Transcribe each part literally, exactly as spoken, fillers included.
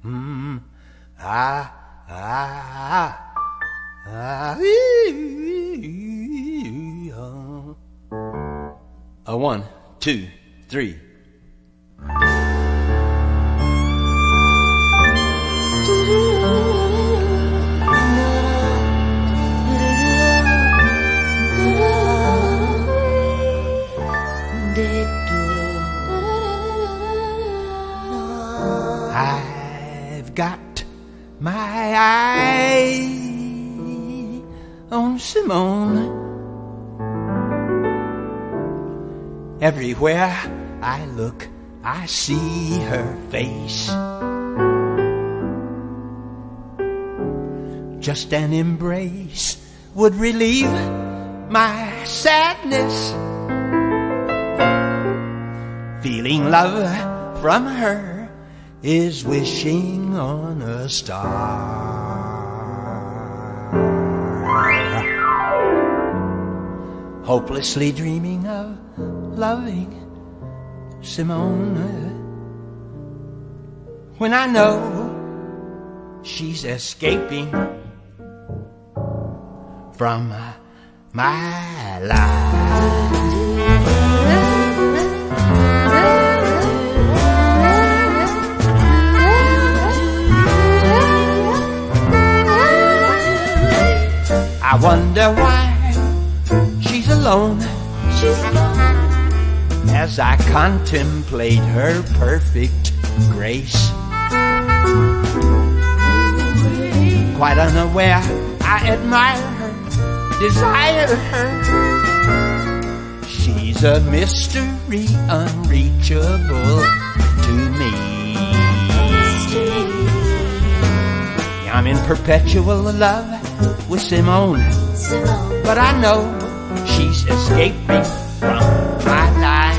Mm, ah, ah, ah, a one, two, three. I've got my eye on Simone. Everywhere I look, I see her face. Just an embrace would relieve my sadness. Feeling love from her is wishing on a star. Hopelessly dreaming of loving Simone, when I know she's escaping from my life. I wonder why she's alone, she's alone, as I contemplate her perfect grace. Quite unaware, I admire her, desire her. She's a mystery unreachable to me. I'm in perpetual love with Simone, Simone, but I know she's escaping from my life.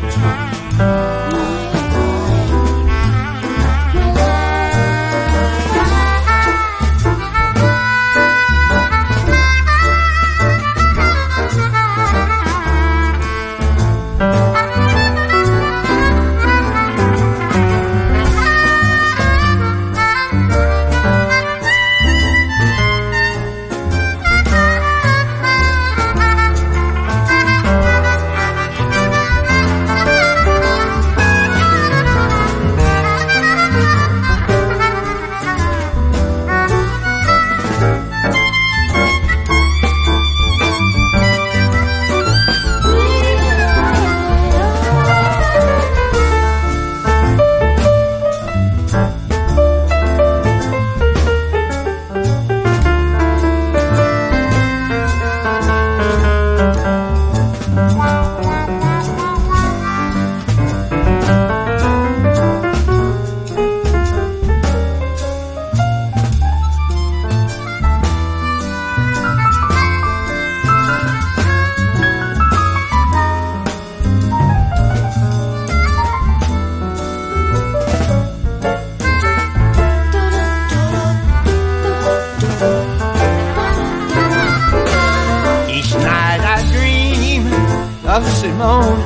Of Simone,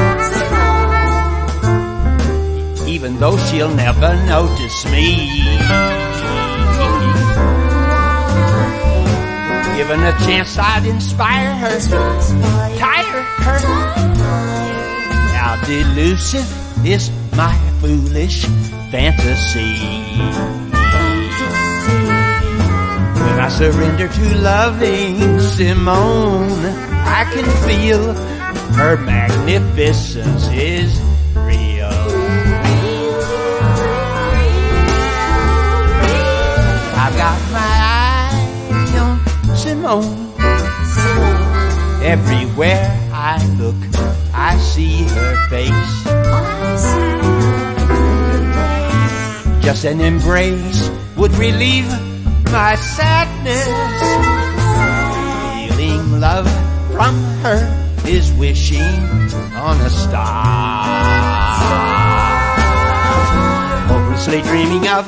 Simone, even though she'll never notice me. Given a chance, I'd inspire her, tire her. How delusive is my foolish fantasy. When I surrender to loving Simone, I can feel her magnificence is real. I've got my eye on Simone. Everywhere I look, I see her face. Just an embrace would relieve my sadness. Feeling love from her is wishing on a star. Hopelessly dreaming of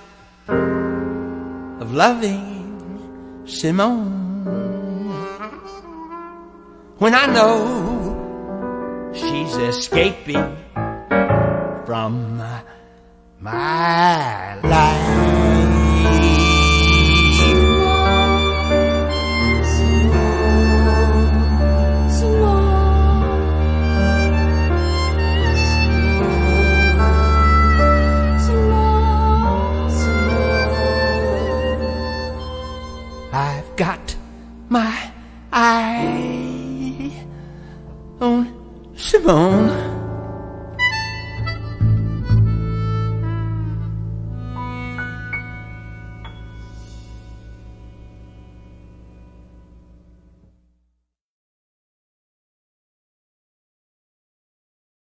of loving Simone, when I know she's escaping from my life. I've got my eye on Simone.